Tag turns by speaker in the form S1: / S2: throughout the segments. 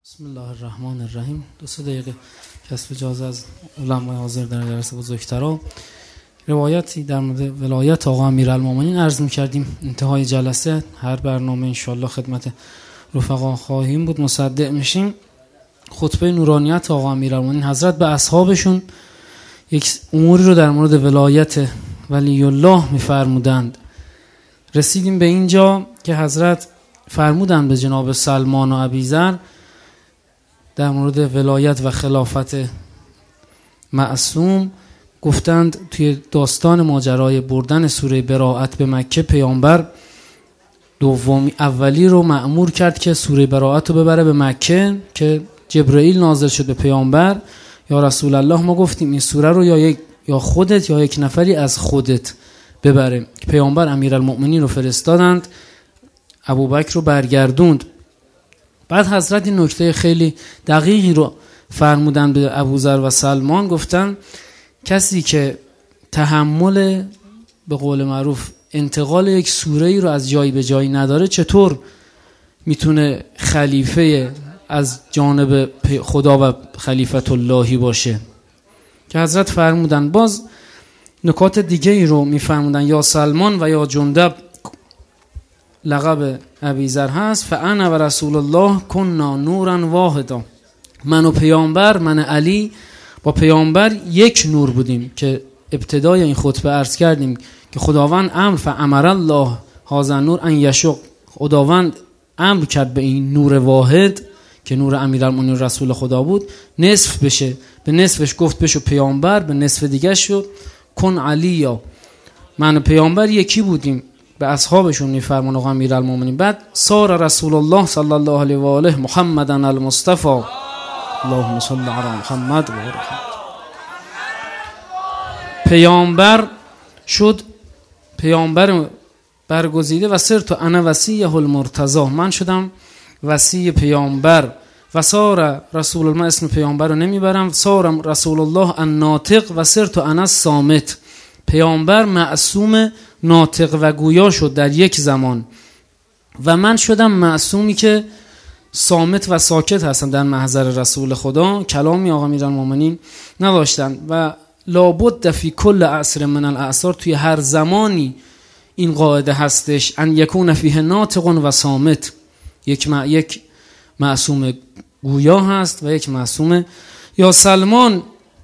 S1: بسم الله الرحمن الرحیم. 2 دقیقه کسب اجازه از علمای حاضر در جلسه بزرگترا روایتی در مورد ولایت آقا امیرالمومنین عرض می‌کردیم. انتهای جلسه هر برنامه انشالله خدمت رفقا خواهیم بود، مصدق میشیم. خطبه نورانیت آقا امیرالمومنین حضرت به اصحابشون یک اموری رو در مورد ولایت ولی الله می‌فرمودند. رسیدیم به اینجا که حضرت فرمودند به جناب سلمان و ابیذر در مورد ولایت و خلافت معصوم. گفتند توی داستان ماجرای بردن سوره براءت به مکه، پیامبر اولی رو مأمور کرد که سوره براءت رو ببره به مکه که جبرئیل نازل شد به پیامبر. یا رسول الله، ما گفتیم این سوره رو یا خودت یا یک نفری از خودت ببره. پیامبر امیرالمؤمنین رو فرستادند، ابوبکر رو برگردوند. بعد حضرت این نکته خیلی دقیقی رو فرمودن به ابوذر و سلمان. گفتن کسی که تحمل به قول معروف انتقال یک سوره‌ای رو از جایی به جایی نداره، چطور میتونه خلیفه از جانب خدا و خلیفت اللهی باشه؟ که حضرت فرمودن. باز نکات دیگه ای رو میفرمودن. یا سلمان و یا جندب لقب ابیذر هست. فانا و رسول الله کنا نورا واحدا. من و پیامبر، من علی با پیامبر یک نور بودیم که ابتدای این خطبه عرض کردیم که خداوند امر فامر الله هذا نور ان یشق، خداوند امر کرد به این نور واحد که نور امیرالمومنین رسول خدا بود نصف بشه. به نصفش گفت بشو پیامبر، به نصف دیگه شد کن علیا. من و پیامبر یکی بودیم. به اصحابشون میفرمان آقا امیرالمومنین. بعد سار رسول الله صلی الله علیه و آله محمدا المصطفى اللهم صل علی محمد و آله. پیامبر شد پیامبر برگزیده و صرت انا وصیه المرتضی، من شدم وصی پیامبر. و سار رسول الله، اسم پیامبر رو نمیبرم، سار رسول الله الناطق و صرت انا الصامت. پیامبر معصوم ناطق و گویا شد در یک زمان و من شدم معصومی که صامت و ساکت هستم در محضر رسول خدا. کلامی آقا امیرالمومنین نداشتن و لابد فی کل عصر من الاعصار، توی هر زمانی این قاعده هستش ان یکون فیه ناطق و صامت. یک معصوم گویا هست و یک معصوم. یا سلمان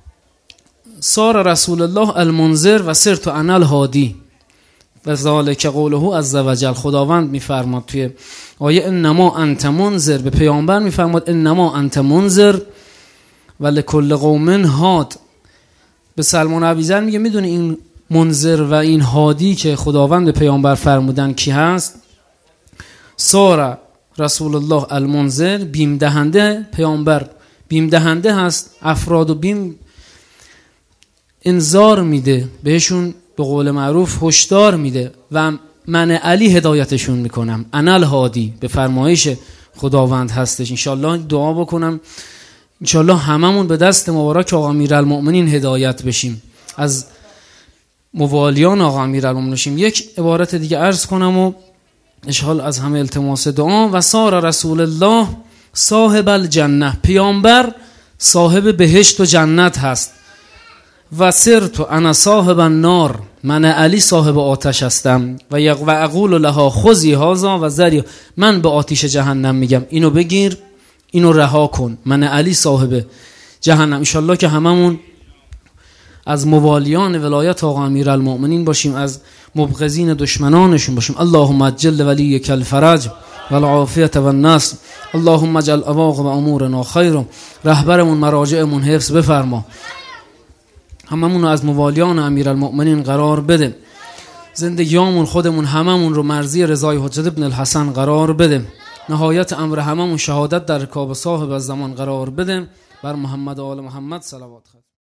S1: سار رسول الله المنذر و صرت انا الهادی و ذالک قوله عز وجل. خداوند میفرماد توی آیه انما انت منذر، به پیامبر میفرماد انما انت منذر و لکل قوم هاد. به سلمان و ابیذر میگه میدونی این منذر و این هادی که خداوند به پیامبر فرمودن کی هست؟ سار رسول الله المنذر، بیم دهنده. پیامبر بیم دهنده هست، افراد و بیم انذار میده بهشون، به قول معروف هشدار میده و من علی هدایتشون میکنم. انا الهادی به فرمایش خداوند هستش. انشالله دعا بکنم انشالله هممون به دست مبارک آقا امیرالمؤمنین هدایت بشیم، از موالیان آقا امیرالمؤمنین بشیم. یک عبارت دیگه عرض کنم و اشغال از همه التماس دعا. و سار رسول الله صاحب الجنه، پیامبر صاحب بهشت و جنت هست. و صرت انا صاحب النار، من علی صاحب آتش هستم. و اقول لها خذی هذا و ذری، من به آتش جهنم میگم اینو بگیر، اینو رها کن. من علی صاحب جهنم. انشالله که هممون از موالیان ولایت آقا امیرالمؤمنین باشیم، از مبغضین دشمنانشون باشیم. اللهم اجل ولیک الفرج و العافیه و النصر. اللهم اجعل عواقب امورنا خیر. رهبرمون مراجعمون حفظ بفرما. هممون رو از موالیان امیرالمؤمنین قرار بده. زندگیامون خودمون هممون رو مرضی رضای حجت ابن الحسن قرار بده. نهایت امر هممون شهادت در رکاب صاحب الزمان قرار بده. بر محمد و آل محمد صلوات.